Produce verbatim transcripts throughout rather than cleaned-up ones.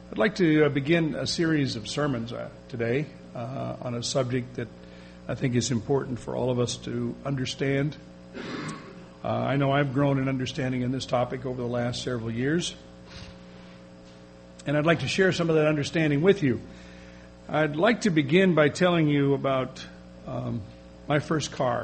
I'd like to uh, begin a series of sermons uh, today uh, on a subject that I think is important for all of us to understand. Uh, I know I've grown in understanding in this topic over the last several years, and I'd like to share some of that understanding with you. I'd like to begin by telling you about um, my first car.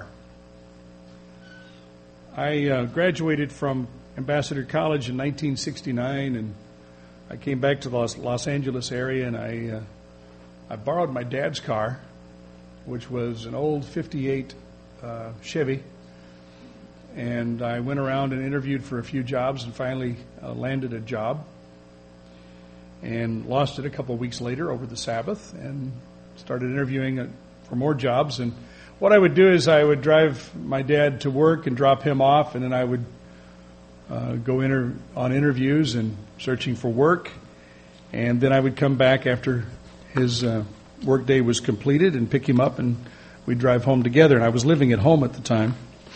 I uh, graduated from Ambassador College in nineteen sixty-nine, and I came back to the Los, Los Angeles area, and I uh, I borrowed my dad's car, which was an old fifty-eight uh, Chevy, and I went around and interviewed for a few jobs and finally uh, landed a job and lost it a couple of weeks later over the Sabbath and started interviewing for more jobs. And what I would do is I would drive my dad to work and drop him off, and then I would uh, go inter- on interviews and searching for work, and then I would come back after his uh, work day was completed and pick him up, and we'd drive home together. And I was living at home at the time.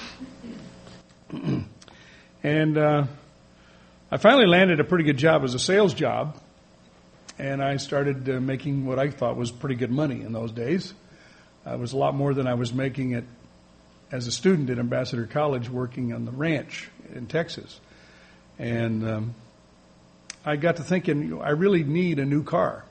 and uh, I finally landed a pretty good job as a sales job, and I started uh, making what I thought was pretty good money in those days. Uh, it was a lot more than I was making it as a student at Ambassador College working on the ranch in Texas. And um, I got to thinking, I really need a new car.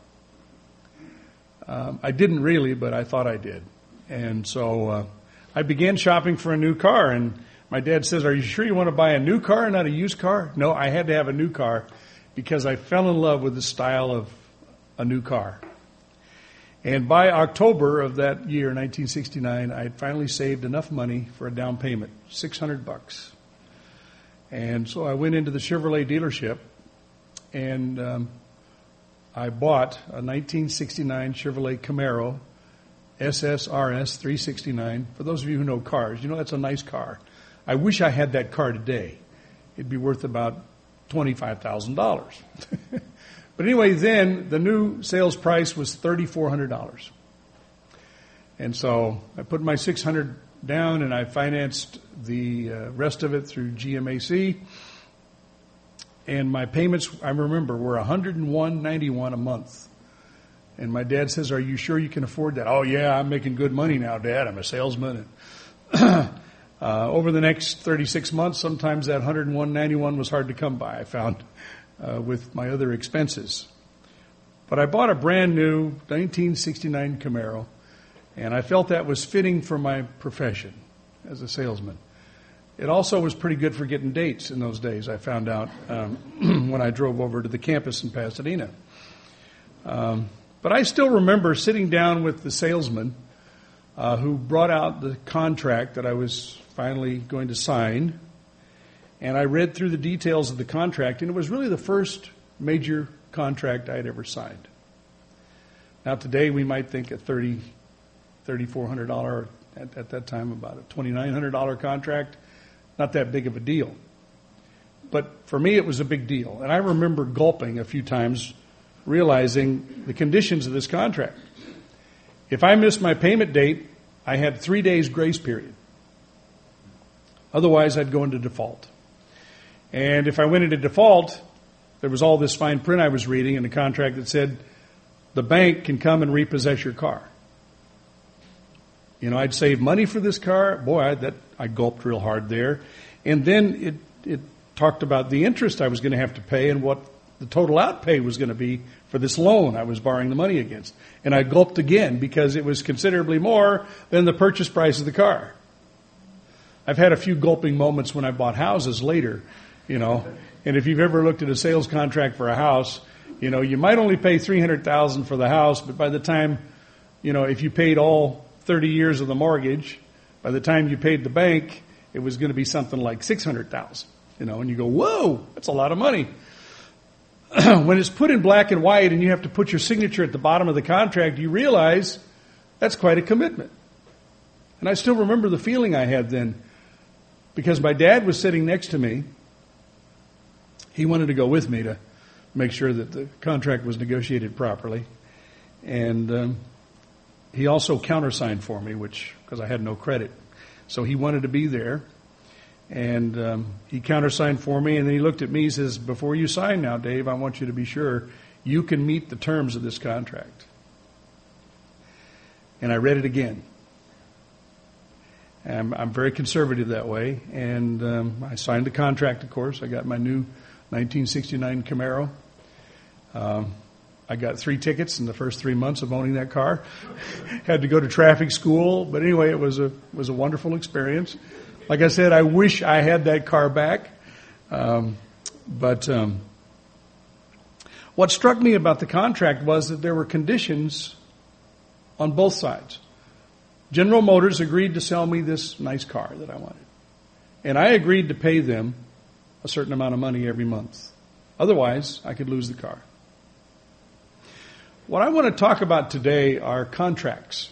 Um, I didn't really, but I thought I did. And so uh, I began shopping for a new car, and my dad says, "Are you sure you want to buy a new car and not a used car?" No, I had to have a new car because I fell in love with the style of a new car. And by October of that year, nineteen sixty-nine, I had finally saved enough money for a down payment, six hundred bucks. And so I went into the Chevrolet dealership, and um, I bought a nineteen sixty-nine Chevrolet Camaro S S R S three sixty-nine. For those of you who know cars, you know that's a nice car. I wish I had that car today. It'd be worth about twenty-five thousand dollars. But anyway, then the new sales price was three thousand four hundred dollars. And so I put my six hundred dollars down, and I financed the uh, rest of it through G M A C. And my payments, I remember, were one hundred one dollars and ninety-one cents a month. And my dad says, "Are you sure you can afford that?" "Oh, yeah, I'm making good money now, Dad. I'm a salesman." And uh, over the next thirty-six months, sometimes that one hundred one dollars and ninety-one cents was hard to come by, I found, uh, with my other expenses. But I bought a brand new nineteen sixty-nine Camaro, and I felt that was fitting for my profession as a salesman. It also was pretty good for getting dates in those days, I found out um, when I drove over to the campus in Pasadena. Um, but I still remember sitting down with the salesman uh, who brought out the contract that I was finally going to sign, and I read through the details of the contract, and it was really the first major contract I had ever signed. Now today we might think a thirty thousand dollars, three thousand four hundred dollars, at, at that time about a two thousand nine hundred dollars contract, not that big of a deal. But for me it was a big deal. And I remember gulping a few times, realizing the conditions of this contract. If I missed my payment date, I had three days grace period. Otherwise I'd go into default. And if I went into default, there was all this fine print I was reading in the contract that said the bank can come and repossess your car. You know, I'd save money for this car. Boy, I, that I gulped real hard there. And then it, it talked about the interest I was going to have to pay and what the total outpay was going to be for this loan I was borrowing the money against. And I gulped again because it was considerably more than the purchase price of the car. I've had a few gulping moments when I bought houses later, you know. And if you've ever looked at a sales contract for a house, you know, you might only pay three hundred thousand dollars for the house, but by the time, you know, if you paid all thirty years of the mortgage, by the time you paid the bank, it was going to be something like six hundred thousand dollars, you know, and you go, whoa, that's a lot of money. When it's put in black and white and you have to put your signature at the bottom of the contract, you realize that's quite a commitment. And I still remember the feeling I had then, because my dad was sitting next to me. He wanted to go with me to make sure that the contract was negotiated properly. And um, he also countersigned for me, which, because I had no credit. So he wanted to be there. And um, he countersigned for me, and then he looked at me. He says, "Before you sign now, Dave, I want you to be sure you can meet the terms of this contract. And I read it again. I'm, I'm very conservative that way. And um, I signed the contract, of course. I got my new nineteen sixty-nine Camaro. Um, I got three tickets in the first three months of owning that car. Had to go to traffic school. But anyway, it was a was a wonderful experience. Like I said, I wish I had that car back. Um, but um, what struck me about the contract was that there were conditions on both sides. General Motors agreed to sell me this nice car that I wanted. And I agreed to pay them a certain amount of money every month. Otherwise, I could lose the car. What I want to talk about today are contracts.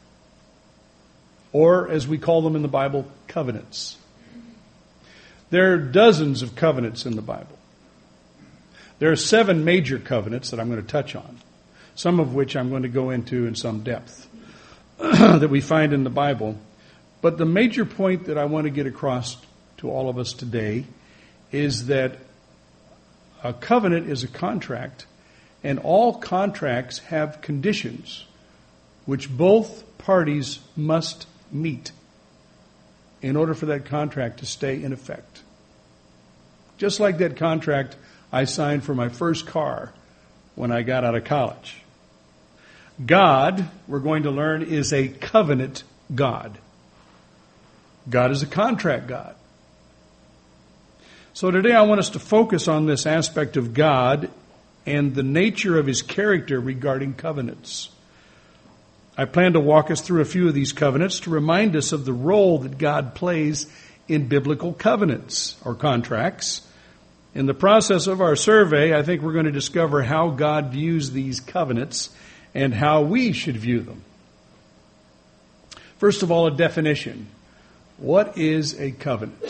Or, as we call them in the Bible, covenants. There are dozens of covenants in the Bible. There are seven major covenants that I'm going to touch on, some of which I'm going to go into in some depth that we find in the Bible. But the major point that I want to get across to all of us today is that a covenant is a contract, and all contracts have conditions which both parties must meet in order for that contract to stay in effect. Just like that contract I signed for my first car when I got out of college. God, we're going to learn, is a covenant God. God is a contract God. So today I want us to focus on this aspect of God and the nature of His character regarding covenants. I plan to walk us through a few of these covenants to remind us of the role that God plays in biblical covenants or contracts. In the process of our survey, I think we're going to discover how God views these covenants and how we should view them. First of all, a definition. What is a covenant?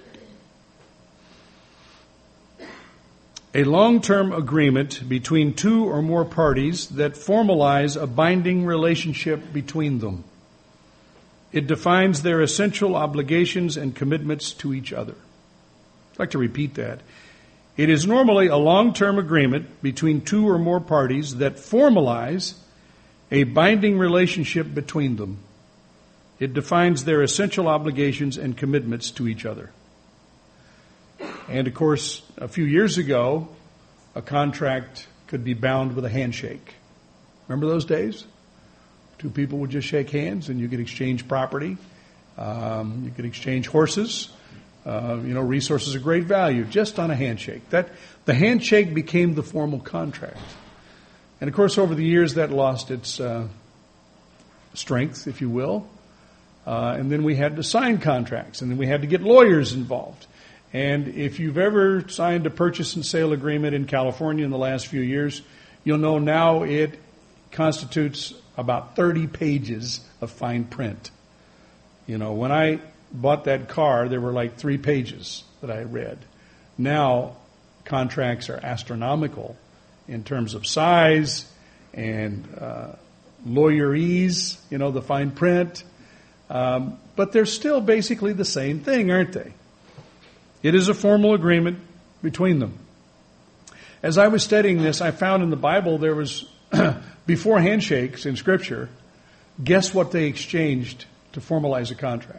A long-term agreement between two or more parties that formalize a binding relationship between them. It defines their essential obligations and commitments to each other. I'd like to repeat that. It is normally a long-term agreement between two or more parties that formalize a binding relationship between them. It defines their essential obligations and commitments to each other. And of course, a few years ago, a contract could be bound with a handshake. Remember those days? Two people would just shake hands and you could exchange property. Um, you could exchange horses. Uh, you know, resources of great value just on a handshake. That the handshake became the formal contract. And of course, over the years, that lost its uh, strength, if you will. Uh, and then we had to sign contracts, and then we had to get lawyers involved. And if you've ever signed a purchase and sale agreement in California in the last few years, you'll know now it constitutes about thirty pages of fine print. You know, when I bought that car, there were like three pages that I read. Now, contracts are astronomical in terms of size and uh, lawyerese, you know, the fine print. Um, but they're still basically the same thing, aren't they? It is a formal agreement between them. As I was studying this, I found in the Bible there was, before handshakes in Scripture, guess what they exchanged to formalize a contract?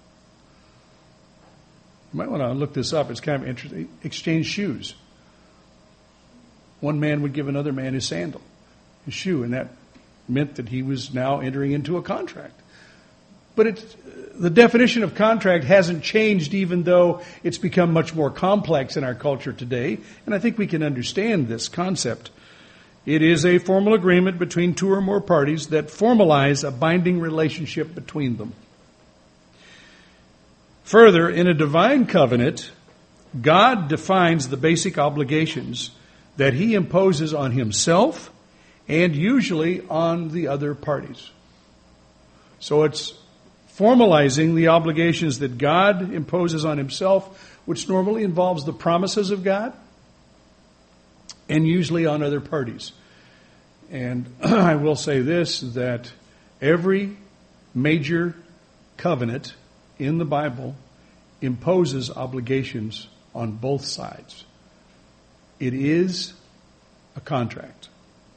You might want to look this up. It's kind of interesting. Exchange shoes. One man would give another man his sandal, his shoe, and that meant that he was now entering into a contract. But it's, the definition of contract hasn't changed, even though it's become much more complex in our culture today. And I think we can understand this concept. It is a formal agreement between two or more parties that formalize a binding relationship between them. Further, in a divine covenant, God defines the basic obligations that He imposes on Himself and usually on the other parties. So it's formalizing the obligations that God imposes on Himself, which normally involves the promises of God, and usually on other parties. And I will say this, that every major covenant in the Bible imposes obligations on both sides. It is a contract.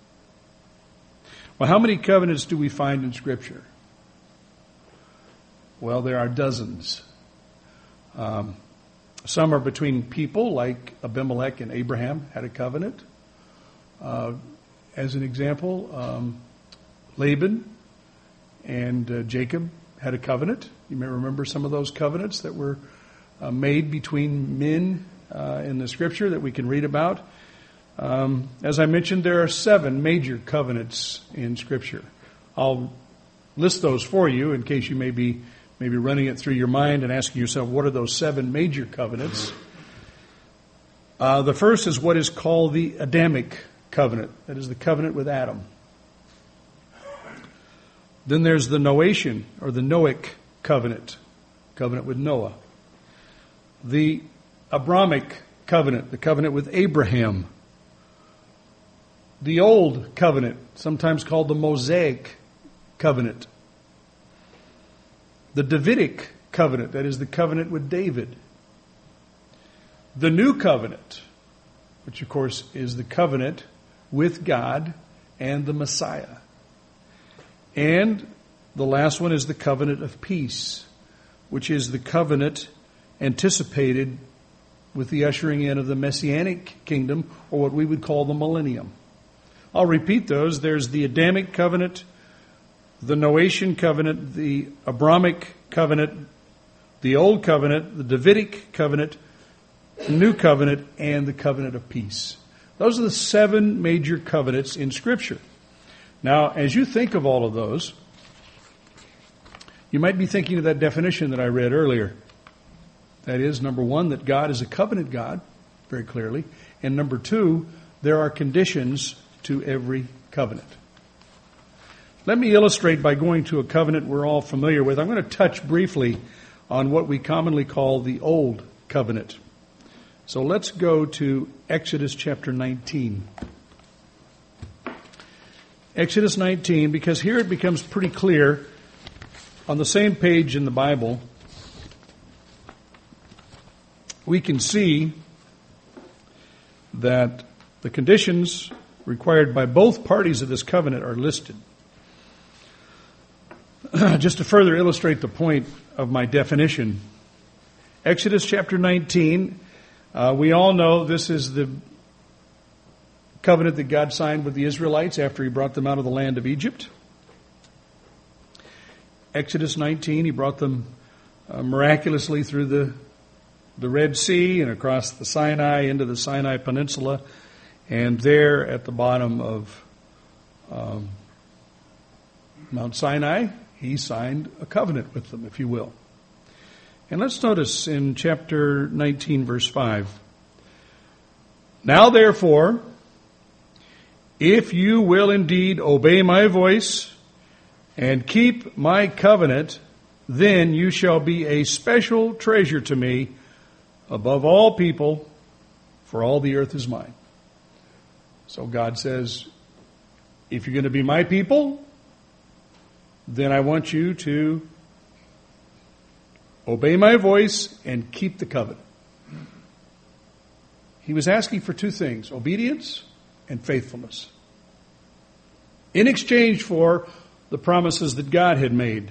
Well, how many covenants do we find in Scripture? Well, there are dozens. Um, some are between people, like Abimelech and Abraham had a covenant. Uh, as an example, um, Laban and uh, Jacob had a covenant. You may remember some of those covenants that were uh, made between men uh, in the Scripture that we can read about. Um, as I mentioned, there are seven major covenants in Scripture. I'll list those for you in case you may be maybe running it through your mind and asking yourself, what are those seven major covenants? Uh, the first is what is called the Adamic covenant. That is the covenant with Adam. Then there's the Noachian, or the Noahic covenant, covenant with Noah. The Abramic covenant, the covenant with Abraham. The Old Covenant, sometimes called the Mosaic Covenant. The Davidic Covenant, that is the covenant with David. The New Covenant, which of course is the covenant with God and the Messiah. And the last one is the covenant of peace, which is the covenant anticipated with the ushering in of the Messianic kingdom, or what we would call the millennium. I'll repeat those. There's the Adamic covenant, the Noachian covenant, the Abramic covenant, the Old Covenant, the Davidic covenant, the New Covenant, and the covenant of peace. Those are the seven major covenants in Scripture. Now, as you think of all of those, you might be thinking of that definition that I read earlier. That is, number one, that God is a covenant God, very clearly. And number two, there are conditions to every covenant. Let me illustrate by going to a covenant we're all familiar with. I'm going to touch briefly on what we commonly call the Old Covenant. So let's go to Exodus chapter nineteen. Exodus nineteen, because here it becomes pretty clear on the same page in the Bible, we can see that the conditions required by both parties of this covenant are listed. Just to further illustrate the point of my definition, Exodus chapter nineteen, uh, we all know this is the covenant that God signed with the Israelites after He brought them out of the land of Egypt. Exodus nineteen, He brought them uh, miraculously through the, the Red Sea and across the Sinai into the Sinai Peninsula. And there at the bottom of um, Mount Sinai, He signed a covenant with them, if you will. And let's notice in chapter nineteen, verse five. Now therefore, if you will indeed obey my voice and keep my covenant, then you shall be a special treasure to me above all people, for all the earth is mine. So God says, if you're going to be my people, then I want you to obey my voice and keep the covenant. He was asking for two things, obedience and faithfulness, in exchange for the promises that God had made.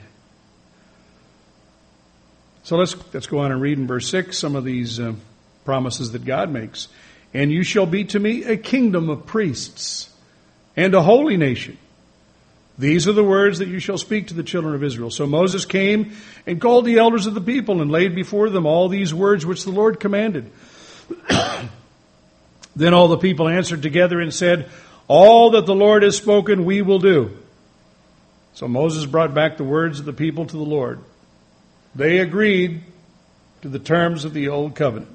So let's, let's go on and read in verse six some of these uh, promises that God makes. And you shall be to me a kingdom of priests and a holy nation. These are the words that you shall speak to the children of Israel. So Moses came and called the elders of the people and laid before them all these words which the Lord commanded. Then all the people answered together and said, all that the Lord has spoken we will do. So Moses brought back the words of the people to the Lord. They agreed to the terms of the old covenant.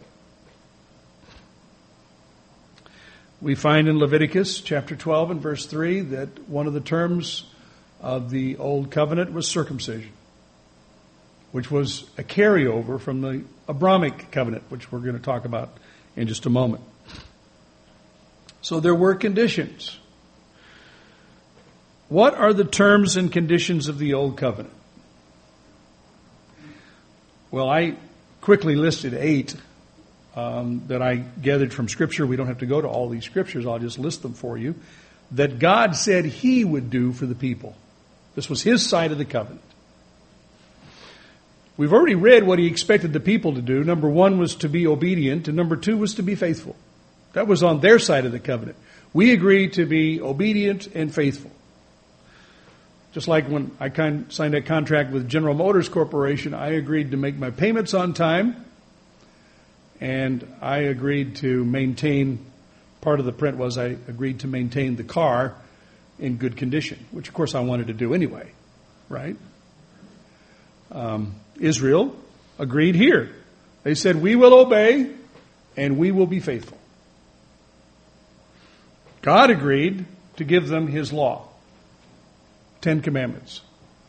We find in Leviticus chapter twelve and verse three that one of the terms of the old covenant was circumcision, which was a carryover from the Abramic covenant, which we're going to talk about in just a moment. So there were conditions. What are the terms and conditions of the old covenant? Well, I quickly listed eight, um, that I gathered from Scripture. We don't have to go to all these Scriptures. I'll just list them for you. That God said He would do for the people. This was His side of the covenant. We've already read what He expected the people to do. Number one was to be obedient, and number two was to be faithful. That was on their side of the covenant. We agreed to be obedient and faithful. Just like when I signed a contract with General Motors Corporation, I agreed to make my payments on time, and I agreed to maintain, part of the print was I agreed to maintain the car in good condition, which of course I wanted to do anyway, right? Um, Israel agreed here. They said, we will obey and we will be faithful. God agreed to give them His law. Ten Commandments.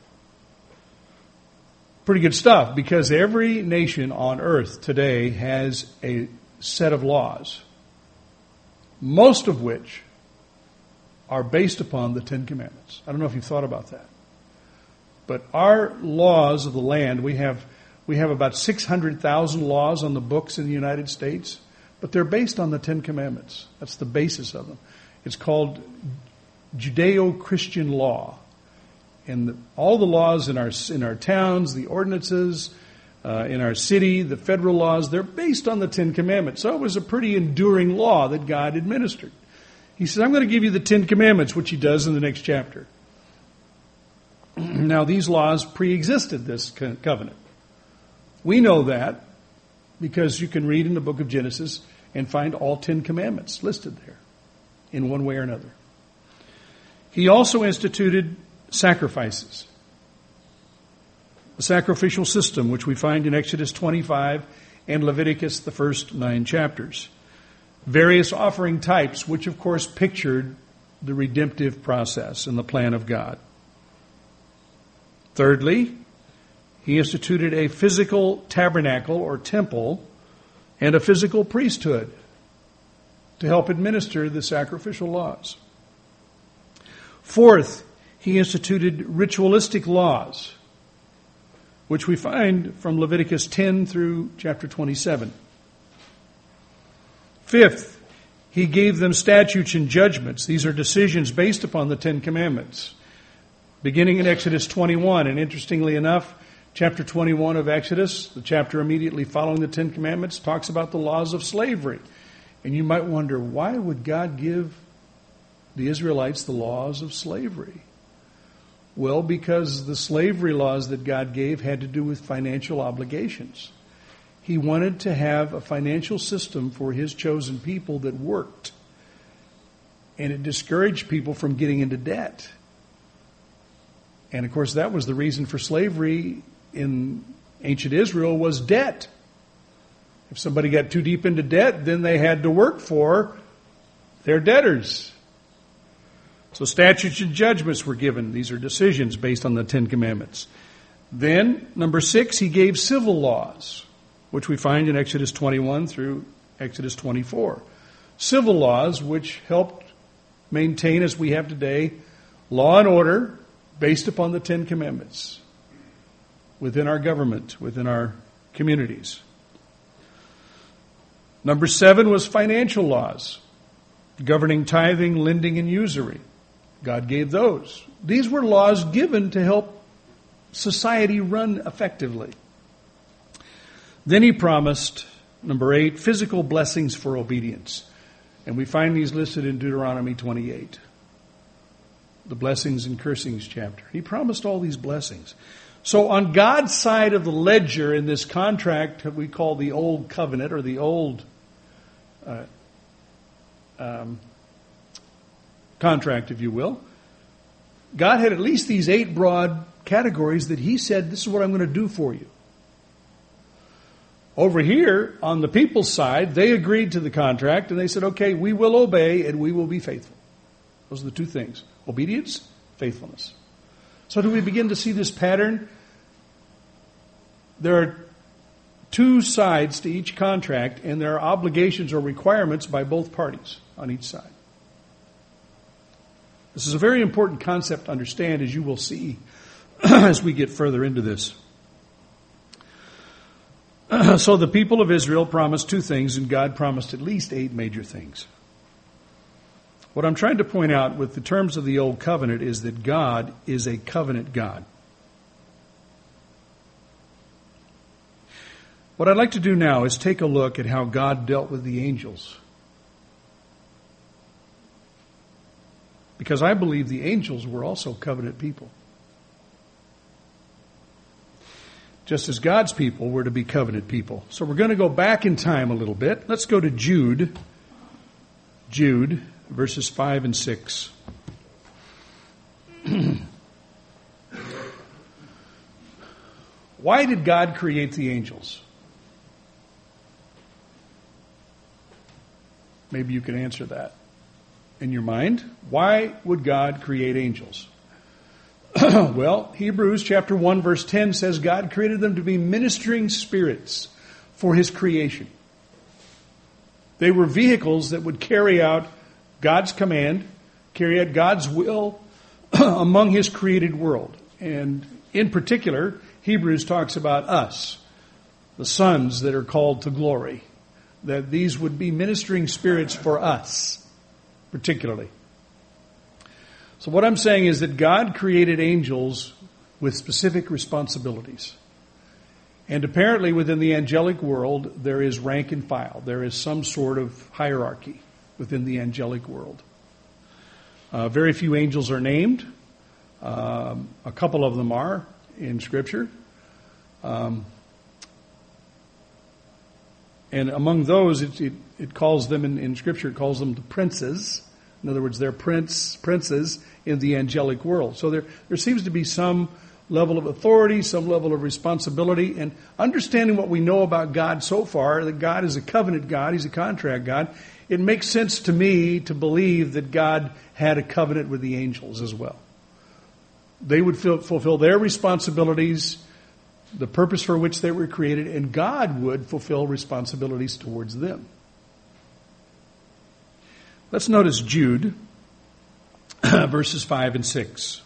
Pretty good stuff, because every nation on earth today has a set of laws, most of which are based upon the Ten Commandments. I don't know if you've thought about that. But our laws of the land, we have we have about six hundred thousand laws on the books in the United States, but they're based on the Ten Commandments. That's the basis of them. It's called Judeo-Christian law. And the, all the laws in our in our towns, the ordinances, uh, in our city, the federal laws, they're based on the Ten Commandments. So it was a pretty enduring law that God administered. He says, I'm going to give you the Ten Commandments, which He does in the next chapter. Now, these laws pre-existed this covenant. We know that because you can read in the book of Genesis and find all Ten Commandments listed there in one way or another. He also instituted sacrifices. The sacrificial system, which we find in Exodus twenty-five and Leviticus, the first nine chapters. Various offering types, which of course pictured the redemptive process and the plan of God. Thirdly, He instituted a physical tabernacle or temple and a physical priesthood to help administer the sacrificial laws. Fourth, He instituted ritualistic laws, which we find from Leviticus ten through chapter twenty-seven. Fifth, He gave them statutes and judgments. These are decisions based upon the Ten Commandments, beginning in Exodus twenty-one. And interestingly enough, chapter twenty-one of Exodus, the chapter immediately following the Ten Commandments, talks about the laws of slavery. And you might wonder, why would God give the Israelites the laws of slavery? Well, because the slavery laws that God gave had to do with financial obligations. He wanted to have a financial system for His chosen people that worked. And it discouraged people from getting into debt. And of course, that was the reason for slavery in ancient Israel, was debt. If somebody got too deep into debt, then they had to work for their debtors. So statutes and judgments were given. These are decisions based on the Ten Commandments. Then, number six, He gave civil laws, which we find in Exodus twenty-one through Exodus twenty-four. Civil laws which helped maintain, as we have today, law and order based upon the Ten Commandments within our government, within our communities. Number seven was financial laws, governing tithing, lending, and usury. God gave those. These were laws given to help society run effectively. Then He promised, number eight, physical blessings for obedience. And we find these listed in Deuteronomy twenty-eight. The blessings and cursings chapter. He promised all these blessings. So on God's side of the ledger in this contract that we call the Old Covenant, or the Old uh, um, contract, if you will, God had at least these eight broad categories that He said, this is what I'm going to do for you. Over here, on the people's side, they agreed to the contract and they said, okay, we will obey and we will be faithful. Those are the two things. Obedience, faithfulness. So do we begin to see this pattern? There are two sides to each contract, and there are obligations or requirements by both parties on each side. This is a very important concept to understand, as you will see as we get further into this. So the people of Israel promised two things, and God promised at least eight major things. What I'm trying to point out with the terms of the Old Covenant is that God is a covenant God. What I'd like to do now is take a look at how God dealt with the angels. Because I believe the angels were also covenant people. Just as God's people were to be covenant people. So we're going to go back in time a little bit. Let's go to Jude. Jude, verses five and six. Why did God create the angels? Maybe you can answer that in your mind. Why would God create angels? Well, Hebrews chapter one verse ten says God created them to be ministering spirits for His creation. They were vehicles that would carry out God's command, carry out God's will among His created world. And in particular, Hebrews talks about us, the sons that are called to glory, that these would be ministering spirits for us, particularly. So what I'm saying is that God created angels with specific responsibilities. And apparently within the angelic world, there is rank and file. There is some sort of hierarchy within the angelic world. Uh, very few angels are named. Um, a couple of them are in Scripture. Um, and among those, it, it, it calls them, in, in Scripture, it calls them the princes. In other words, they're prince, princes in the angelic world. So there, there seems to be some level of authority, some level of responsibility, and understanding what we know about God so far, that God is a covenant God, He's a contract God, it makes sense to me to believe that God had a covenant with the angels as well. They would fulfill their responsibilities, the purpose for which they were created, and God would fulfill responsibilities towards them. Let's notice Jude, verses five and six.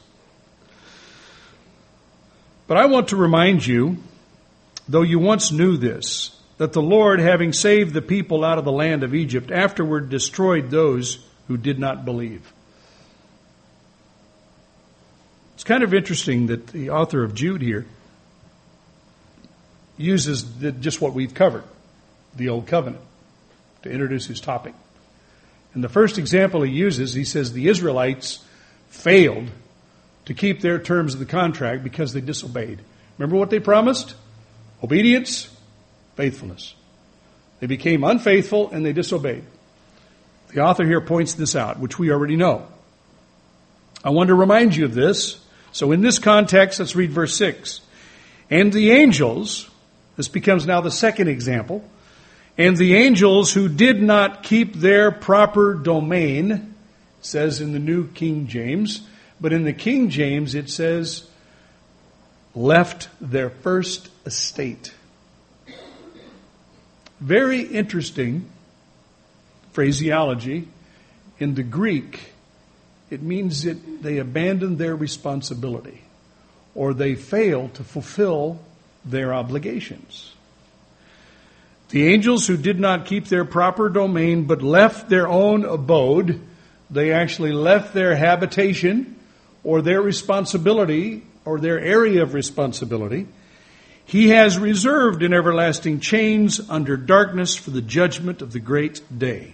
But I want to remind you, though you once knew this, that the Lord, having saved the people out of the land of Egypt, afterward destroyed those who did not believe. It's kind of interesting that the author of Jude here uses the, just what we've covered, the Old Covenant, to introduce his topic. And the first example he uses, he says the Israelites failed to keep their terms of the contract because they disobeyed. Remember what they promised? Obedience, faithfulness. They became unfaithful and they disobeyed. The author here points this out, which we already know. I want to remind you of this. So in this context, let's read verse six. And the angels, this becomes now the second example, and the angels who did not keep their proper domain, it says in the New King James, but in the King James it says, left their first estate. Very interesting phraseology. In the Greek, it means that they abandoned their responsibility or they failed to fulfill their obligations. The angels who did not keep their proper domain but left their own abode, they actually left their habitation or their responsibility or their area of responsibility. He has reserved in everlasting chains under darkness for the judgment of the great day.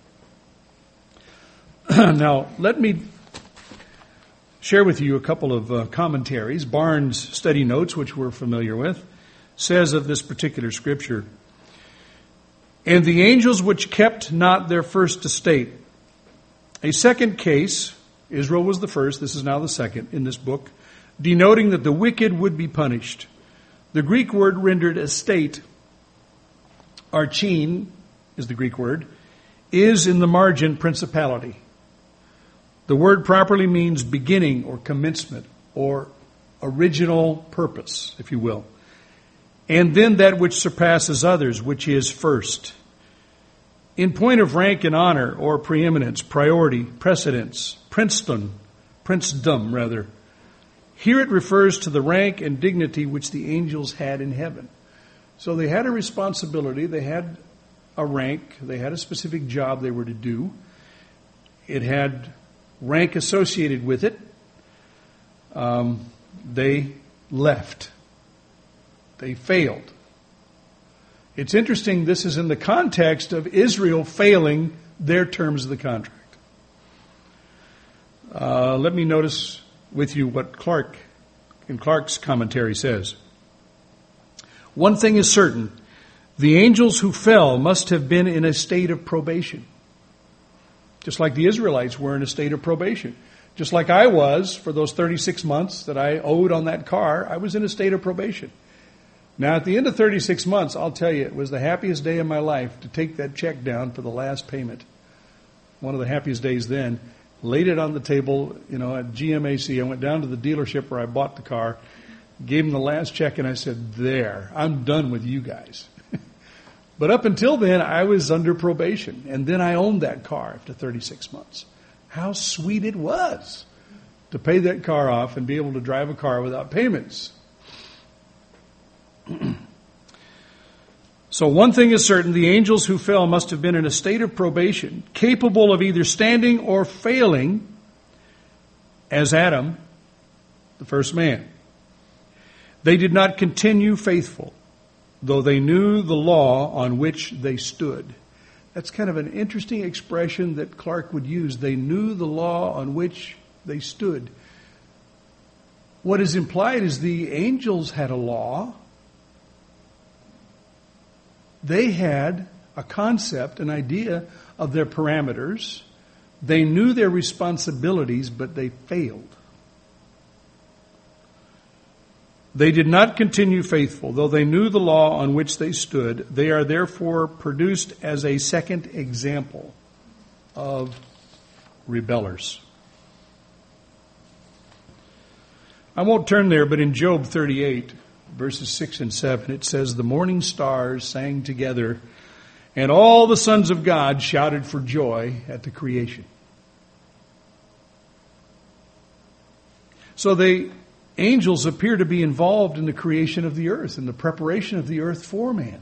Now, let me share with you a couple of uh, commentaries. Barnes' study notes, which we're familiar with, says of this particular scripture, and the angels which kept not their first estate. A second case, Israel was the first, this is now the second in this book, denoting that the wicked would be punished. The Greek word rendered estate, archein is the Greek word, is in the margin principality. The word properly means beginning or commencement or original purpose, if you will. And then that which surpasses others, which is first. In point of rank and honor or preeminence, priority, precedence, princedom, princedom rather, here it refers to the rank and dignity which the angels had in heaven. So they had a responsibility, they had a rank, they had a specific job they were to do. It had rank associated with it. Um, they left. They failed. It's interesting, this is in the context of Israel failing their terms of the contract. Uh, let me notice with you what Clark, in Clark's commentary, says. One thing is certain, the angels who fell must have been in a state of probation. Just like the Israelites were in a state of probation. Just like I was for those thirty-six months that I owed on that car, I was in a state of probation. Now, at the end of thirty-six months, I'll tell you, it was the happiest day of my life to take that check down for the last payment. One of the happiest days then. Laid it on the table, you know, at G M A C. I went down to the dealership where I bought the car, gave him the last check, and I said, there, I'm done with you guys. But up until then, I was under probation. And then I owned that car after thirty-six months. How sweet it was to pay that car off and be able to drive a car without payments. So one thing is certain, the angels who fell must have been in a state of probation, capable of either standing or failing as Adam, the first man. They did not continue faithful, though they knew the law on which they stood. That's kind of an interesting expression that Clark would use. They knew the law on which they stood. What is implied is the angels had a law. They had a concept, an idea of their parameters. They knew their responsibilities, but they failed. They did not continue faithful, though they knew the law on which they stood. They are therefore produced as a second example of rebellers. I won't turn there, but in Job thirty-eight, verses six and seven, it says, the morning stars sang together, and all the sons of God shouted for joy at the creation. So the angels appear to be involved in the creation of the earth, in the preparation of the earth for man.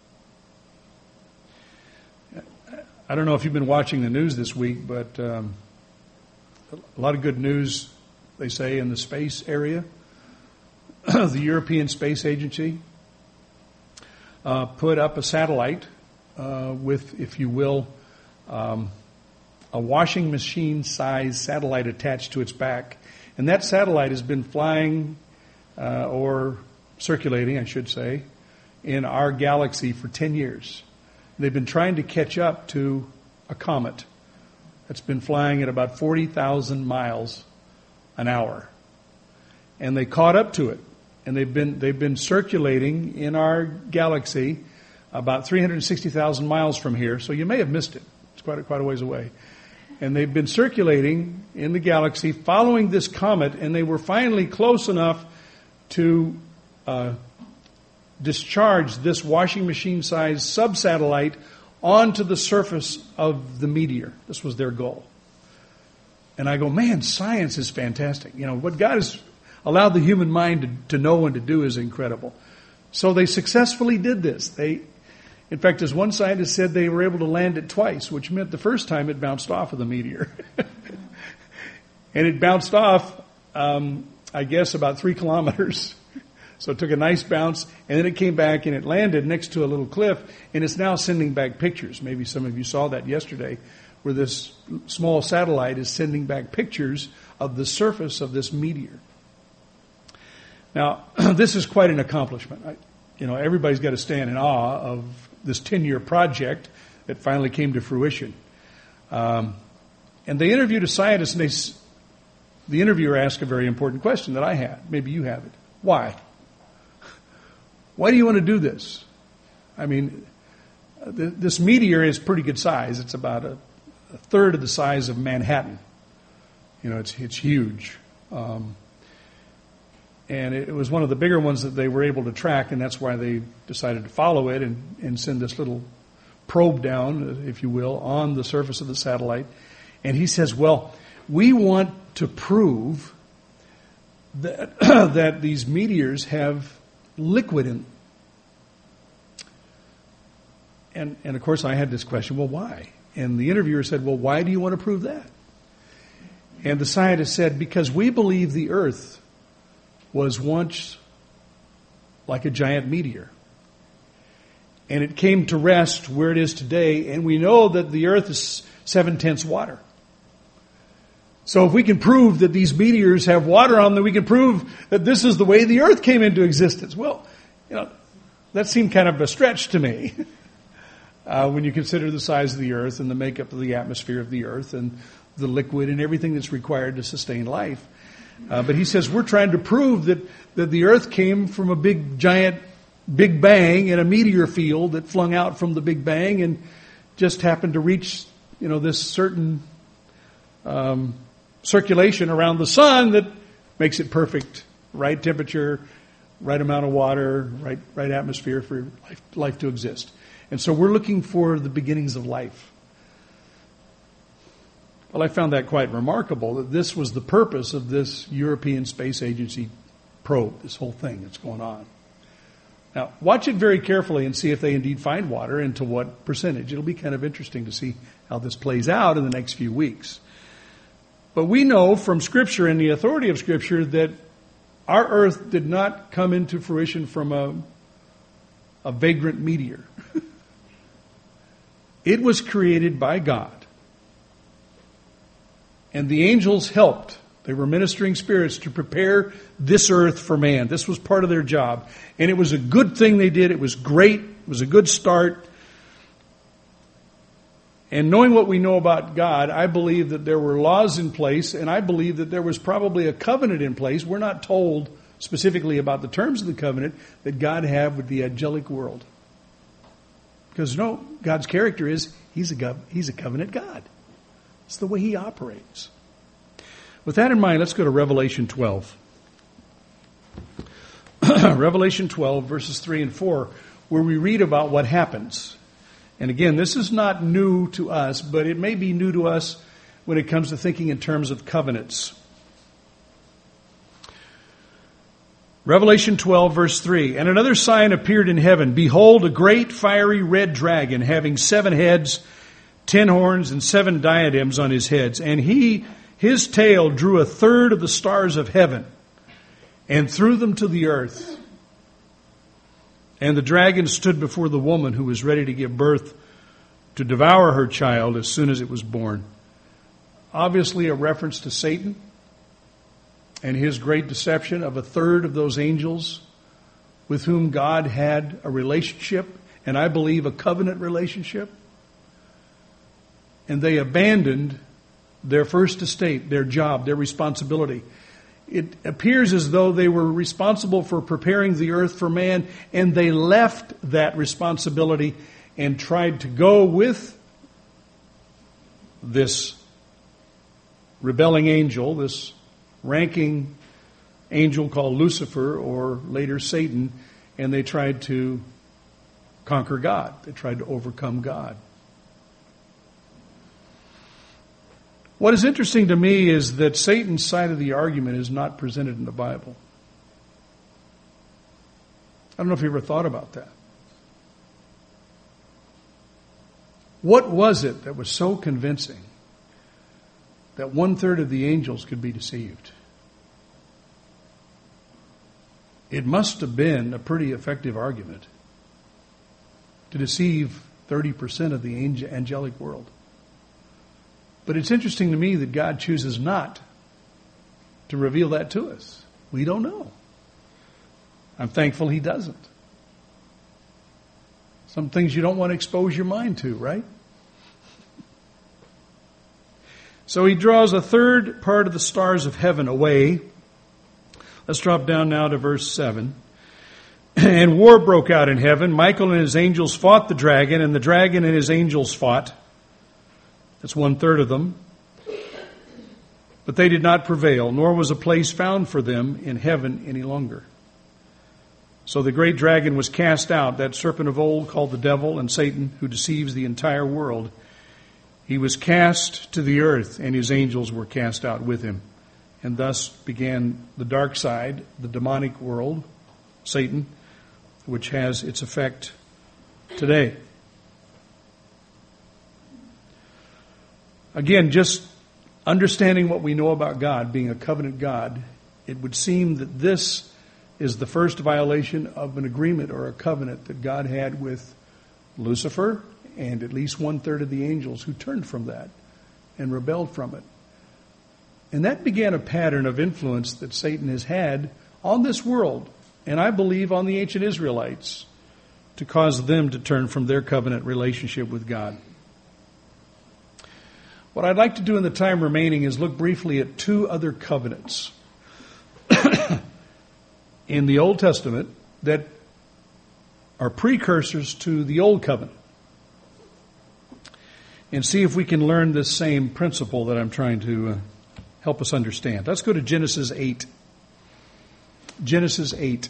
I don't know if you've been watching the news this week, but um, a lot of good news, they say, in the space area. The European Space Agency uh, put up a satellite uh, with, if you will, um, a washing machine-sized satellite attached to its back. And that satellite has been flying uh, or circulating, I should say, in our galaxy for ten years. They've been trying to catch up to a comet that's been flying at about forty thousand miles an hour. And they caught up to it. And they've been they've been circulating in our galaxy about three hundred sixty thousand miles from here. So you may have missed it. It's quite a, quite a ways away. And they've been circulating in the galaxy following this comet, and they were finally close enough to uh, discharge this washing machine-sized sub-satellite onto the surface of the meteor. This was their goal. And I go, man, science is fantastic. You know, what God has allowed the human mind to, to know and to do is incredible. So they successfully did this. They, in fact, as one scientist said, they were able to land it twice, which meant the first time it bounced off of the meteor. And it bounced off, um, I guess, about three kilometers. So it took a nice bounce, and then it came back and it landed next to a little cliff, and it's now sending back pictures. Maybe some of you saw that yesterday, where this small satellite is sending back pictures of the surface of this meteor. Now, this is quite an accomplishment. I, you know, everybody's got to stand in awe of this ten-year project that finally came to fruition. Um, and they interviewed a scientist, and they, the interviewer asked a very important question that I had. Maybe you have it. Why? Why do you want to do this? I mean, th- this meteor is pretty good size. It's about a, a third of the size of Manhattan. You know, it's it's huge. Um, and it, it was one of the bigger ones that they were able to track, and that's why they decided to follow it and, and send this little probe down, if you will, on the surface of the satellite. And he says, well, we want to prove that, that these meteors have liquid in them. and, and of course I had this question, well, why? And the interviewer said, well, why do you want to prove that? And the scientist said, because we believe the earth was once like a giant meteor. And it came to rest where it is today, and we know that the earth is seven-tenths water. So if we can prove that these meteors have water on them, we can prove that this is the way the earth came into existence. Well, you know, that seemed kind of a stretch to me uh, when you consider the size of the earth and the makeup of the atmosphere of the earth and the liquid and everything that's required to sustain life. Uh, but he says we're trying to prove that, that the earth came from a big, giant Big Bang in a meteor field that flung out from the Big Bang and just happened to reach, you know, this certain um, circulation around the sun that makes it perfect, right temperature, right amount of water, right right atmosphere for life, life to exist. And so we're looking for the beginnings of life. Well, I found that quite remarkable that this was the purpose of this European Space Agency probe, this whole thing that's going on. Now, watch it very carefully and see if they indeed find water and to what percentage. It'll be kind of interesting to see how this plays out in the next few weeks. But we know from Scripture and the authority of Scripture that our earth did not come into fruition from a, a vagrant meteor. It was created by God. And the angels helped. They were ministering spirits to prepare this earth for man. This was part of their job. And it was a good thing they did. It was great. It was a good start. And knowing what we know about God, I believe that there were laws in place, and I believe that there was probably a covenant in place. We're not told specifically about the terms of the covenant that God had with the angelic world. Because no, God's character is he's a, he's a covenant God. It's the way he operates. With that in mind, let's go to Revelation twelve. Revelation twelve, verses three and four, where we read about what happens. And again, this is not new to us, but it may be new to us when it comes to thinking in terms of covenants. Revelation twelve, verse three, and another sign appeared in heaven. Behold, a great fiery red dragon, having seven heads, ten horns, and seven diadems on his heads. And he... His tail drew a third of the stars of heaven and threw them to the earth. And the dragon stood before the woman who was ready to give birth to devour her child as soon as it was born. Obviously a reference to Satan and his great deception of a third of those angels with whom God had a relationship, and I believe a covenant relationship. And they abandoned their first estate, their job, their responsibility. It appears as though they were responsible for preparing the earth for man, and they left that responsibility and tried to go with this rebelling angel, this ranking angel called Lucifer, or later Satan, and they tried to conquer God. They tried to overcome God. What is interesting to me is that Satan's side of the argument is not presented in the Bible. I don't know if you ever thought about that. What was it that was so convincing that one third of the angels could be deceived? It must have been a pretty effective argument to deceive thirty percent of the angelic world. But it's interesting to me that God chooses not to reveal that to us. We don't know. I'm thankful he doesn't. Some things you don't want to expose your mind to, right? So he draws a third part of the stars of heaven away. Let's drop down now to verse seven. And war broke out in heaven. Michael and his angels fought the dragon, and the dragon and his angels fought. That's one third of them. But they did not prevail, nor was a place found for them in heaven any longer. So the great dragon was cast out, that serpent of old called the devil and Satan, who deceives the entire world. He was cast to the earth, and his angels were cast out with him. And thus began the dark side, the demonic world, Satan, which has its effect today. Again, just understanding what we know about God, being a covenant God, it would seem that this is the first violation of an agreement or a covenant that God had with Lucifer and at least one-third of the angels who turned from that and rebelled from it. And that began a pattern of influence that Satan has had on this world, and I believe on the ancient Israelites, to cause them to turn from their covenant relationship with God. What I'd like to do in the time remaining is look briefly at two other covenants in the Old Testament that are precursors to the Old Covenant, and see if we can learn this same principle that I'm trying to uh, help us understand. Let's go to Genesis eight. Genesis eight.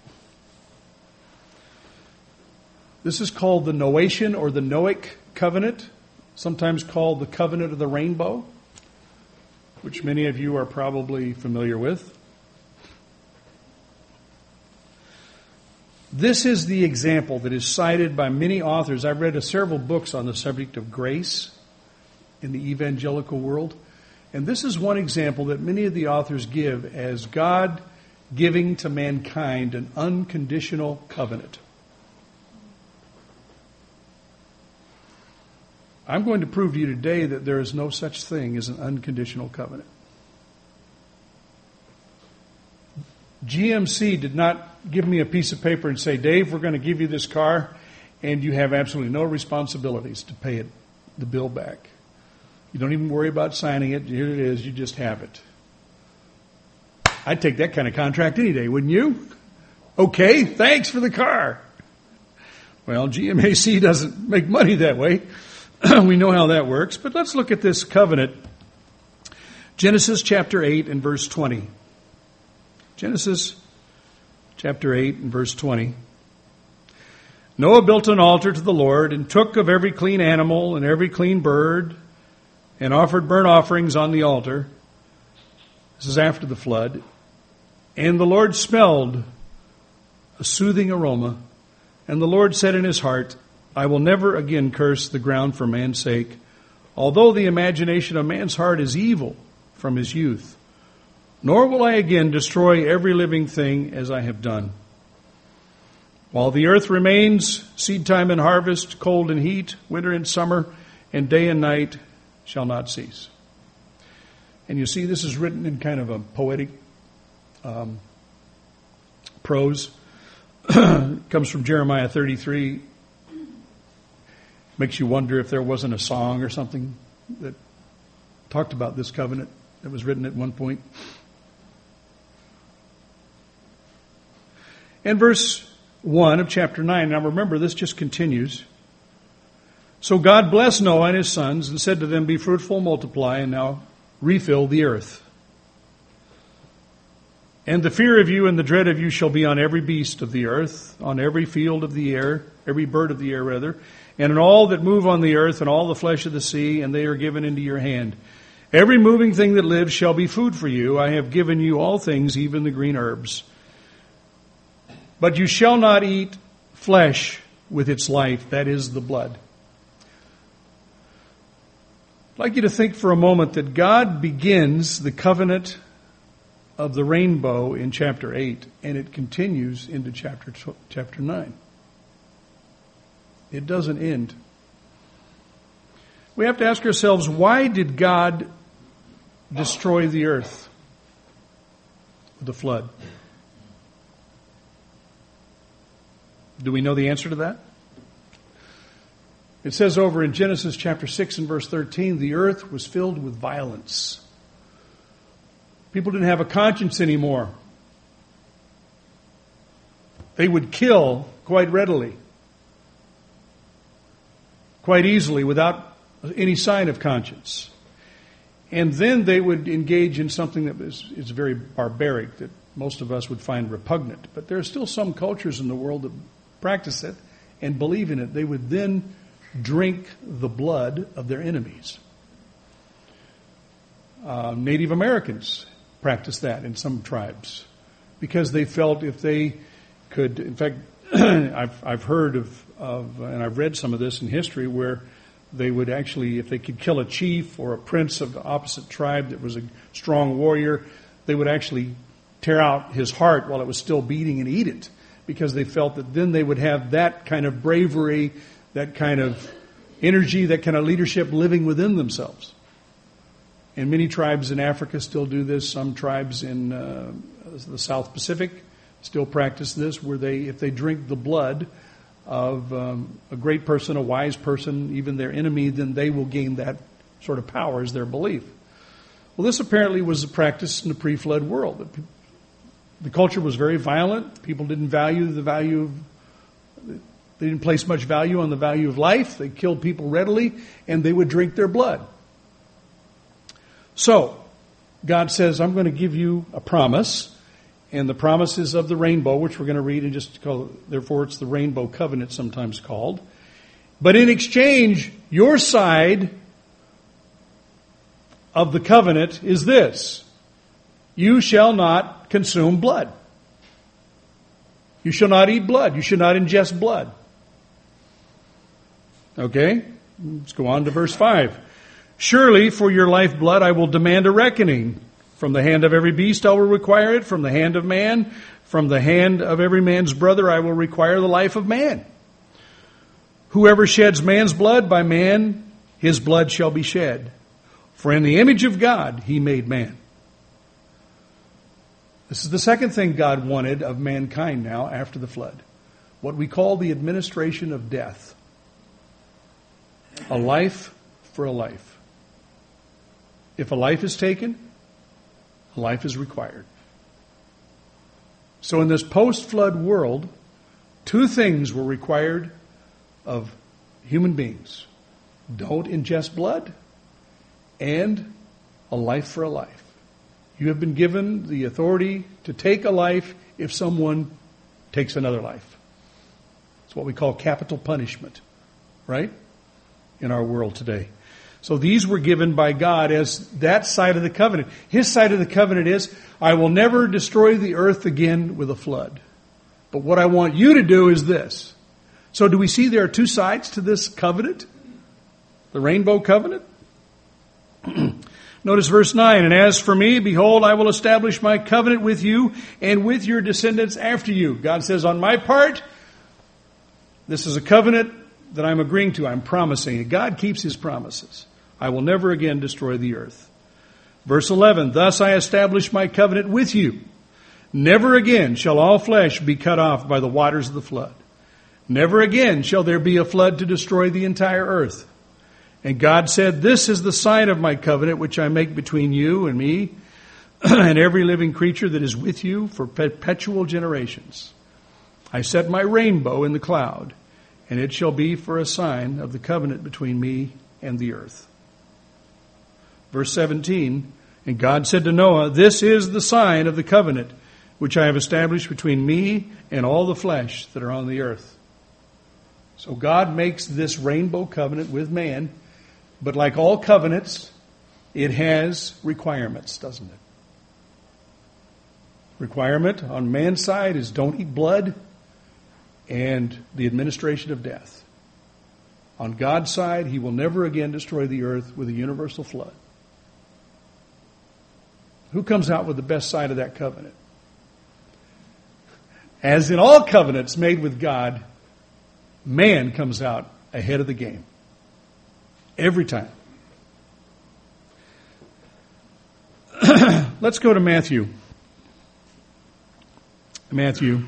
This is called the Noachian or the Noahic covenant, sometimes called the covenant of the rainbow, which many of you are probably familiar with. This is the example that is cited by many authors. I've read several books on the subject of grace in the evangelical world, and this is one example that many of the authors give as God giving to mankind an unconditional covenant. I'm going to prove to you today that there is no such thing as an unconditional covenant. G M C did not give me a piece of paper and say, Dave, we're going to give you this car, and you have absolutely no responsibilities to pay it, the bill back. You don't even worry about signing it. Here it is. You just have it. I'd take that kind of contract any day, wouldn't you? Okay, thanks for the car. Well, G M C doesn't make money that way. We know how that works. But let's look at this covenant. Genesis chapter eight and verse twenty. Genesis chapter eight and verse twenty. Noah built an altar to the Lord and took of every clean animal and every clean bird and offered burnt offerings on the altar. This is after the flood. And the Lord smelled a soothing aroma. And the Lord said in his heart, I will never again curse the ground for man's sake, although the imagination of man's heart is evil from his youth. Nor will I again destroy every living thing as I have done. While the earth remains, seed time and harvest, cold and heat, winter and summer, and day and night shall not cease. And you see, this is written in kind of a poetic um, prose. It comes from Jeremiah thirty-three. Makes you wonder if there wasn't a song or something that talked about this covenant that was written at one point. And verse one of chapter nine. Now remember, this just continues. So God blessed Noah and his sons and said to them, be fruitful, multiply, and now refill the earth. And the fear of you and the dread of you shall be on every beast of the earth, on every field of the air, every bird of the air rather, and in all that move on the earth, and all the flesh of the sea, and they are given into your hand. Every moving thing that lives shall be food for you. I have given you all things, even the green herbs. But you shall not eat flesh with its life, that is the blood. I'd like you to think for a moment that God begins the covenant of the rainbow in chapter eight, and it continues into chapter chapter nine. It doesn't end. We have to ask ourselves, why did God destroy the earth with the flood? Do we know the answer to that? It says over in Genesis chapter six and verse thirteen, the earth was filled with violence. People didn't have a conscience anymore. They would kill quite readily, quite easily, without any sign of conscience. And then they would engage in something that is, is very barbaric, that most of us would find repugnant. But there are still some cultures in the world that practice it and believe in it. They would then drink the blood of their enemies. Uh, Native Americans practice that in some tribes because they felt if they could, in fact, I've, I've heard of, of, and I've read some of this in history where They would actually, if they could kill a chief or a prince of the opposite tribe that was a strong warrior, they would actually tear out his heart while it was still beating and eat it, because they felt that then they would have that kind of bravery, that kind of energy, that kind of leadership living within themselves. And many tribes in Africa still do this. Some tribes in uh, the South Pacific still practice this, where they, if they drink the blood of um, a great person, a wise person, even their enemy, then they will gain that sort of power, is their belief. Well, this apparently was a practice in the pre-flood world. The culture was very violent. People didn't value the value of, they didn't place much value on the value of life. They killed people readily, and they would drink their blood. So, God says, I'm going to give you a promise. And the promise is of the rainbow, which we're going to read in just call, therefore it's the rainbow covenant sometimes called. But in exchange, your side of the covenant is this: you shall not consume blood. You shall not eat blood. You should not ingest blood. Okay? Let's go on to verse five. Surely for your lifeblood I will demand a reckoning. From the hand of every beast I will require it. From the hand of man, from the hand of every man's brother I will require the life of man. Whoever sheds man's blood, by man his blood shall be shed. For in the image of God he made man. This is the second thing God wanted of mankind now after the flood. What we call the administration of death. A life for a life. If a life is taken, a life is required. So in this post-flood world, two things were required of human beings. Don't ingest blood, and a life for a life. You have been given the authority to take a life if someone takes another life. It's what we call capital punishment, right? In our world today. So these were given by God as that side of the covenant. His side of the covenant is, I will never destroy the earth again with a flood. But what I want you to do is this. So do we see there are two sides to this covenant? The rainbow covenant? Notice verse nine. And as for me, behold, I will establish my covenant with you and with your descendants after you. God says, on my part, this is a covenant that I'm agreeing to. I'm promising. God keeps his promises. I will never again destroy the earth. Verse eleven. Thus I establish my covenant with you. Never again shall all flesh be cut off by the waters of the flood. Never again shall there be a flood to destroy the entire earth. And God said, this is the sign of my covenant which I make between you and me and every living creature that is with you for perpetual generations. I set my rainbow in the cloud, and it shall be for a sign of the covenant between me and the earth. Verse seventeen, and God said to Noah, this is the sign of the covenant which I have established between me and all the flesh that are on the earth. So God makes this rainbow covenant with man, but like all covenants, it has requirements, doesn't it? Requirement on man's side is don't eat blood and the administration of death. On God's side, he will never again destroy the earth with a universal flood. Who comes out with the best side of that covenant? As in all covenants made with God, man comes out ahead of the game. Every time. Let's go to Matthew. Matthew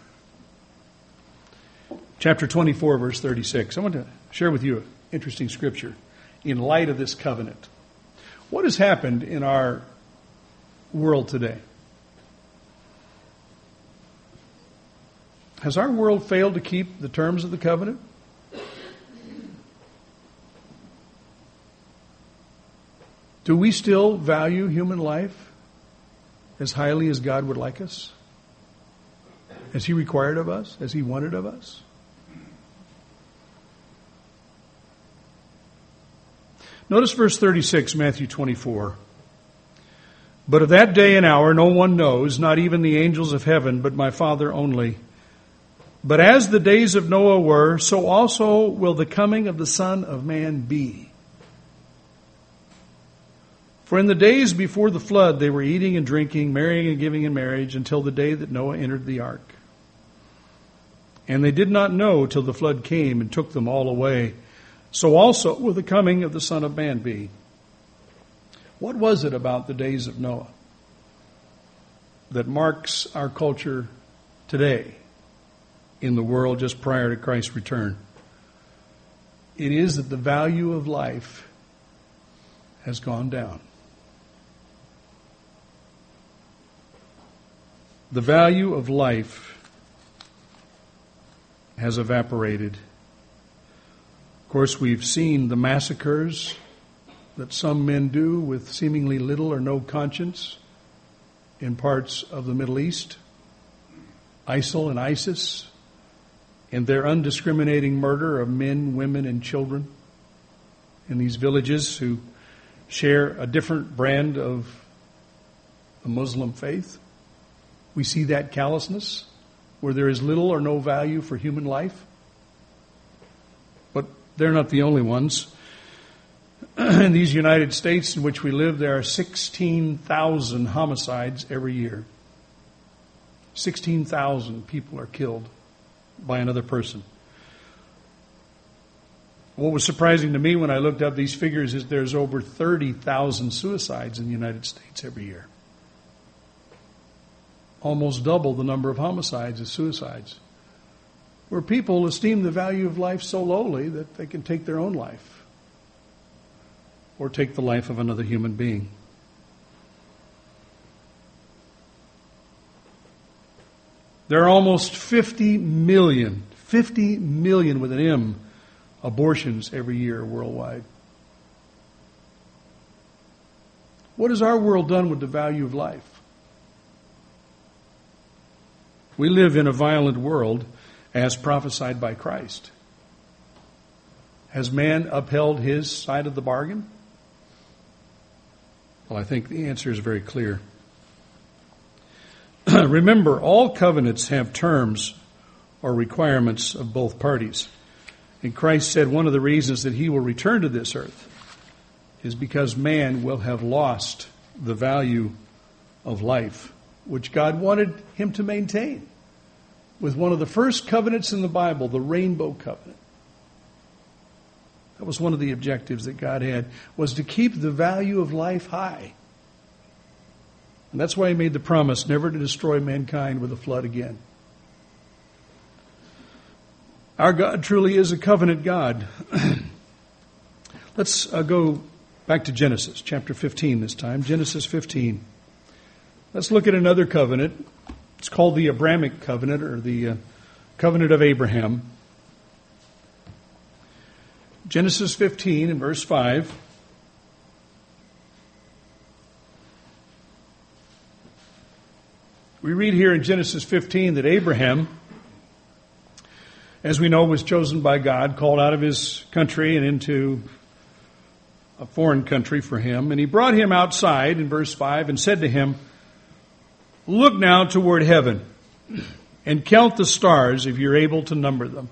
chapter twenty-four, verse thirty-six. I want to share with you an interesting scripture in light of this covenant. What has happened in our world today? Has our world failed to keep the terms of the covenant? Do we still value human life as highly as God would like us? As he required of us? As he wanted of us? Notice verse thirty-six, Matthew twenty-four. But of that day and hour no one knows, not even the angels of heaven, but my Father only. But as the days of Noah were, so also will the coming of the Son of Man be. For in the days before the flood they were eating and drinking, marrying and giving in marriage, until the day that Noah entered the ark. And they did not know till the flood came and took them all away. So also will the coming of the Son of Man be. What was it about the days of Noah that marks our culture today in the world just prior to Christ's return? It is that the value of life has gone down. The value of life has evaporated. Of course, we've seen the massacres that some men do with seemingly little or no conscience in parts of the Middle East. ISIL and ISIS and their undiscriminating murder of men, women, and children in these villages who share a different brand of the Muslim faith. We see that callousness where there is little or no value for human life. But they're not the only ones. In these United States in which we live, there are sixteen thousand homicides every year. sixteen thousand people are killed by another person. What was surprising to me when I looked up these figures is there's over thirty thousand suicides in the United States every year. Almost double the number of homicides as suicides, where people esteem the value of life so lowly that they can take their own life or take the life of another human being. There are almost fifty million, fifty million with an M, abortions every year worldwide. What has our world done with the value of life? We live in a violent world as prophesied by Christ. Has man upheld his side of the bargain? Well, I think the answer is very clear. Remember, all covenants have terms or requirements of both parties. And Christ said one of the reasons that he will return to this earth is because man will have lost the value of life, which God wanted him to maintain with one of the first covenants in the Bible, the Rainbow Covenant. That was one of the objectives that God had, was to keep the value of life high. And that's why he made the promise never to destroy mankind with a flood again. Our God truly is a covenant God. Let's uh, go back to Genesis, chapter fifteen this time. Genesis fifteen. Let's look at another covenant. It's called the Abrahamic covenant, or the uh, covenant of Abraham. Genesis fifteen and verse five. We read here in Genesis fifteen that Abraham, as we know, was chosen by God, called out of his country and into a foreign country for him. And he brought him outside in verse five and said to him, "Look now toward heaven and count the stars if you're able to number them."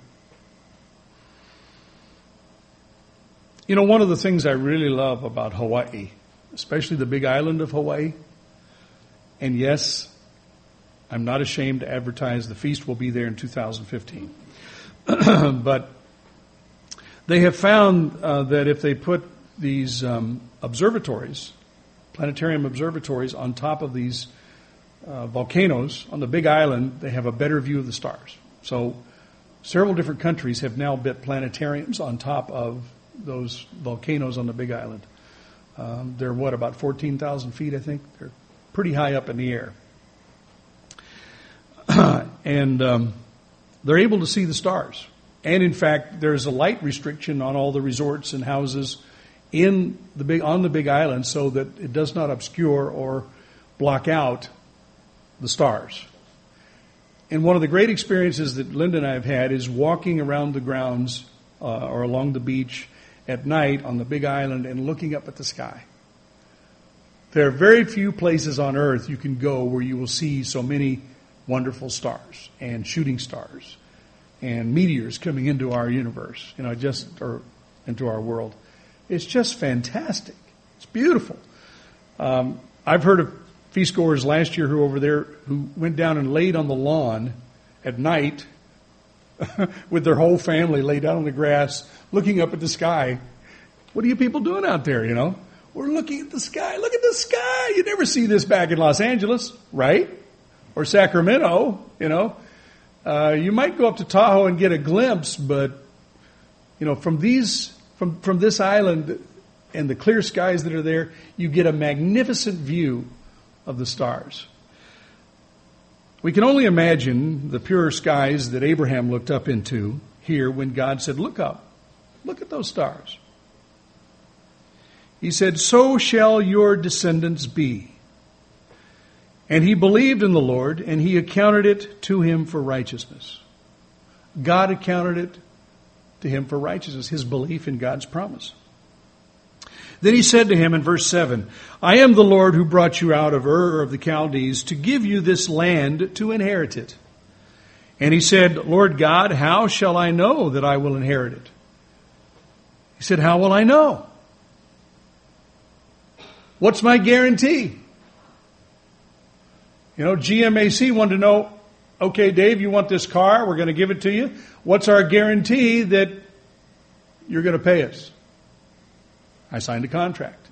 You know, one of the things I really love about Hawaii, especially the big island of Hawaii, and yes, I'm not ashamed to advertise the feast will be there in two thousand fifteen. But they have found uh, that if they put these um, observatories, planetarium observatories, on top of these uh, volcanoes on the big island, they have a better view of the stars. So several different countries have now built planetariums on top of those volcanoes on the big island. Um, they're, what, about fourteen thousand feet, I think? They're pretty high up in the air. and um, they're able to see the stars. And in fact, there's a light restriction on all the resorts and houses in the big on the Big Island so that it does not obscure or block out the stars. And one of the great experiences that Linda and I have had is walking around the grounds uh, or along the beach at night on the Big Island and looking up at the sky. There are very few places on earth you can go where you will see so many wonderful stars and shooting stars and meteors coming into our universe, you know, just or into our world. It's just fantastic. It's beautiful. Um, I've heard of feast goers last year who over there who went down and laid on the lawn at night with their whole family, laid out on the grass, looking up at the sky. What are you people doing out there, you know? We're looking at the sky. Look at the sky. You never see this back in Los Angeles, right? Or Sacramento, you know. Uh, you might go up to Tahoe and get a glimpse, but, you know, from these, from, from this island and the clear skies that are there, you get a magnificent view of the stars. We can only imagine the pure skies that Abraham looked up into here when God said, look up, look at those stars. He said, so shall your descendants be. And he believed in the Lord, and he accounted it to him for righteousness. God accounted it to him for righteousness, his belief in God's promise. Then he said to him in verse seven, I am the Lord who brought you out of Ur of the Chaldees to give you this land to inherit it. And he said, Lord God, how shall I know that I will inherit it? He said, how will I know? What's my guarantee? You know, G M A C wanted to know, okay, Dave, you want this car? We're going to give it to you. What's our guarantee that you're going to pay us? I signed a contract.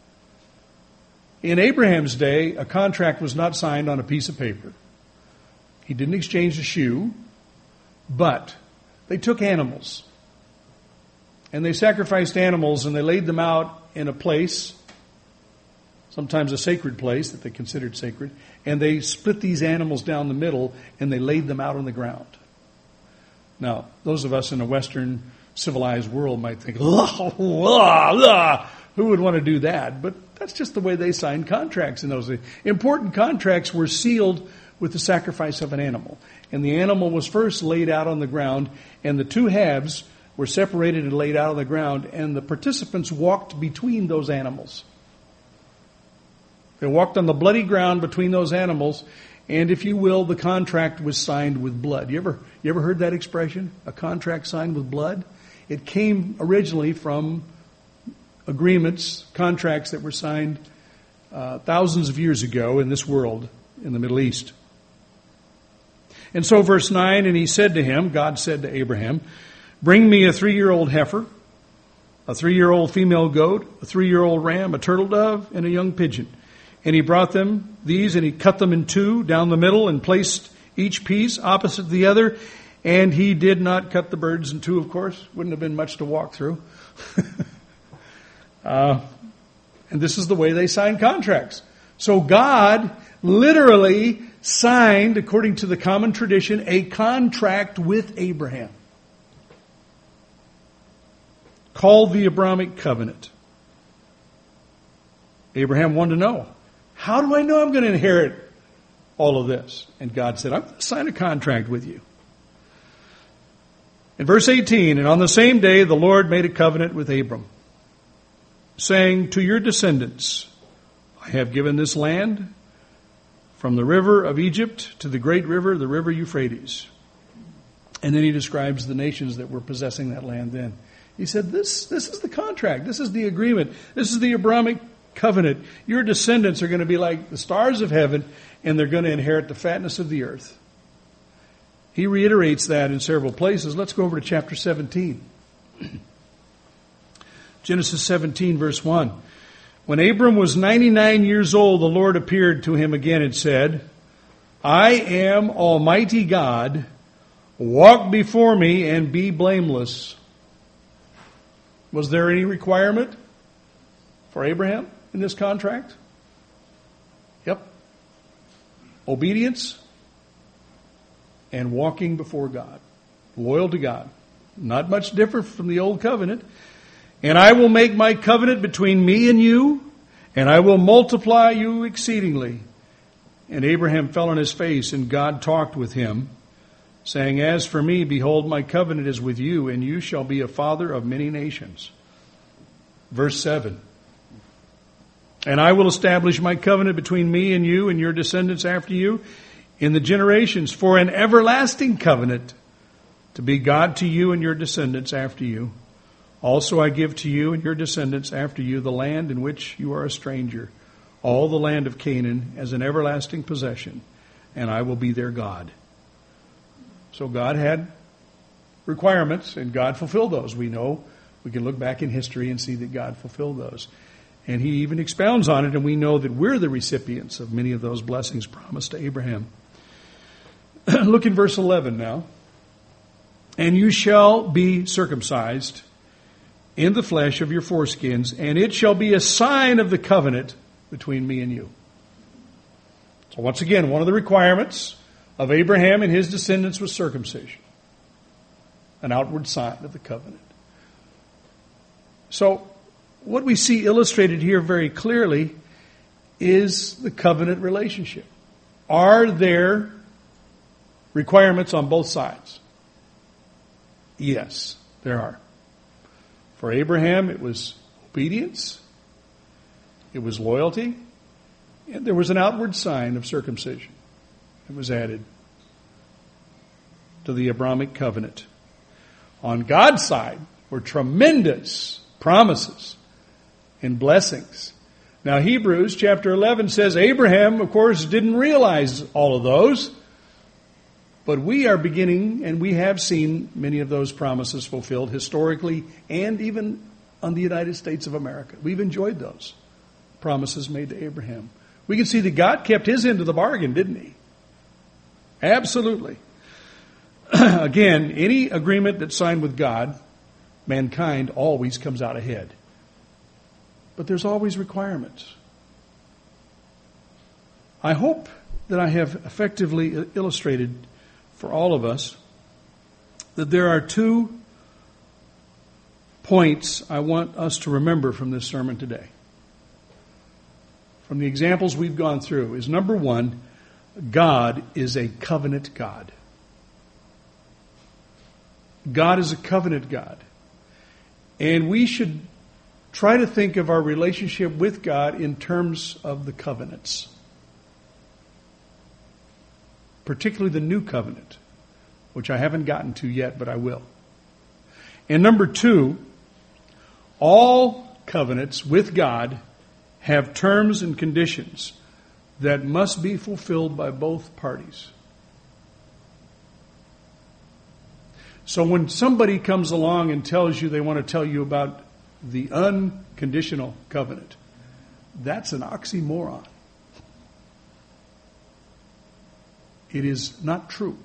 In Abraham's day, a contract was not signed on a piece of paper. He didn't exchange a shoe, but they took animals. And they sacrificed animals and they laid them out in a place, sometimes a sacred place that they considered sacred, and they split these animals down the middle and they laid them out on the ground. Now, those of us in a Western civilized world might think, la, la, la, who would want to do that? But that's just the way they signed contracts in those days. Important contracts were sealed with the sacrifice of an animal. And the animal was first laid out on the ground, and the two halves were separated and laid out on the ground, and the participants walked between those animals. They walked on the bloody ground between those animals, and if you will, the contract was signed with blood. You ever, you ever heard that expression? A contract signed with blood? It came originally from agreements, contracts that were signed uh, thousands of years ago in this world, in the Middle East. And so verse nine, and he said to him, God said to Abraham, bring me a three-year-old heifer, a three-year-old female goat, a three-year-old ram, a turtle dove, and a young pigeon. And he brought them, these, and he cut them in two down the middle and placed each piece opposite the other. And he did not cut the birds in two, of course. Wouldn't have been much to walk through. uh, and this is the way they sign contracts. So God literally signed, according to the common tradition, a contract with Abraham, called the Abrahamic covenant. Abraham wanted to know, how do I know I'm going to inherit all of this? And God said, I'm going to sign a contract with you. In verse eighteen, and on the same day the Lord made a covenant with Abram, saying, to your descendants, I have given this land from the river of Egypt to the great river, the river Euphrates. And then he describes the nations that were possessing that land then. He said, this, this is the contract. This is the agreement. This is the Abrahamic covenant. Your descendants are going to be like the stars of heaven, and they're going to inherit the fatness of the earth. He reiterates that in several places. Let's go over to chapter seventeen. Genesis seventeen, verse one. When Abram was ninety-nine years old, the Lord appeared to him again and said, I am Almighty God. Walk before me and be blameless. Was there any requirement for Abraham in this contract? Yep. Obedience and walking before God. Loyal to God. Not much different from the old covenant. And I will make my covenant between me and you, and I will multiply you exceedingly. And Abraham fell on his face, and God talked with him, saying, as for me, behold, my covenant is with you, and you shall be a father of many nations. Verse seven. And I will establish my covenant between me and you and your descendants after you in the generations for an everlasting covenant to be God to you and your descendants after you. Also I give to you and your descendants after you the land in which you are a stranger, all the land of Canaan as an everlasting possession, and I will be their God. So God had requirements, and God fulfilled those. We know, we can look back in history and see that God fulfilled those. And he even expounds on it, and we know that we're the recipients of many of those blessings promised to Abraham. Look in verse eleven now. And you shall be circumcised in the flesh of your foreskins, and it shall be a sign of the covenant between me and you. So once again, one of the requirements of Abraham and his descendants was circumcision, an outward sign of the covenant. So what we see illustrated here very clearly is the covenant relationship. Are there requirements on both sides? Yes, there are. For Abraham, it was obedience, it was loyalty, and there was an outward sign of circumcision that was added to the Abrahamic covenant. On God's side were tremendous promises and blessings. Now Hebrews chapter eleven says Abraham, of course, didn't realize all of those. But we are beginning, and we have seen many of those promises fulfilled historically and even on the United States of America. We've enjoyed those promises made to Abraham. We can see that God kept his end of the bargain, didn't he? Absolutely. Again, any agreement that's signed with God, mankind always comes out ahead. But there's always requirements. I hope that I have effectively illustrated for all of us that there are two points I want us to remember from this sermon today. From the examples we've gone through is, number one, God is a covenant God. God is a covenant God. And we should try to think of our relationship with God in terms of the covenants. Particularly the new covenant, which I haven't gotten to yet, but I will. And number two, all covenants with God have terms and conditions that must be fulfilled by both parties. So when somebody comes along and tells you they want to tell you about the unconditional covenant, that's an oxymoron. It is not true.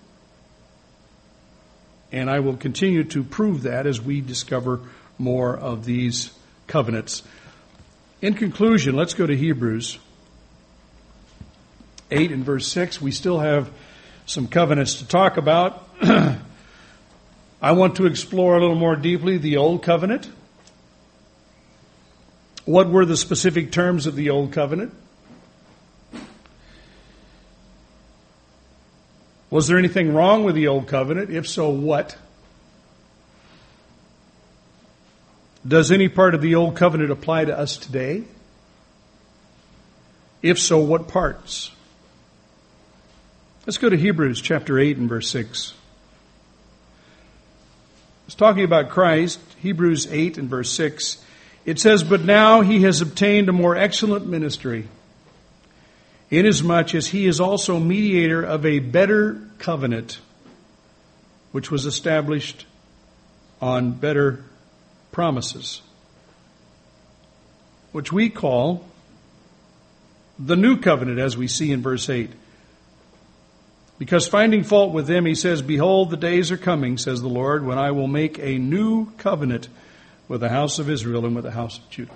And I will continue to prove that as we discover more of these covenants. In conclusion, let's go to Hebrews eight and verse six. We still have some covenants to talk about. I want to explore a little more deeply the Old Covenant. What were the specific terms of the Old Covenant? Was there anything wrong with the Old Covenant? If so, what? Does any part of the Old Covenant apply to us today? If so, what parts? Let's go to Hebrews chapter eight and verse six. It's talking about Christ, Hebrews eight and verse six. It says, "But now he has obtained a more excellent ministry, inasmuch as he is also mediator of a better covenant, which was established on better promises," which we call the new covenant, as we see in verse eight. Because finding fault with them, he says, "Behold, the days are coming, says the Lord, when I will make a new covenant with the house of Israel and with the house of Judah."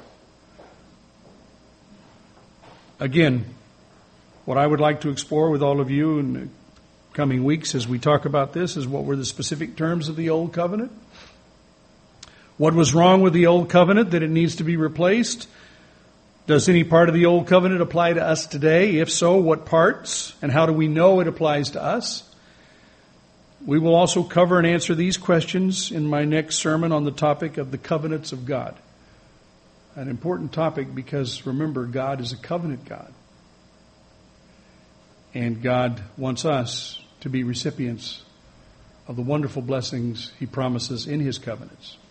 Again, what I would like to explore with all of you in the coming weeks as we talk about this is, what were the specific terms of the Old Covenant? What was wrong with the Old Covenant that it needs to be replaced? Does any part of the Old Covenant apply to us today? If so, what parts? And how do we know it applies to us? We will also cover and answer these questions in my next sermon on the topic of the covenants of God. An important topic because, remember, God is a covenant God. And God wants us to be recipients of the wonderful blessings he promises in his covenants.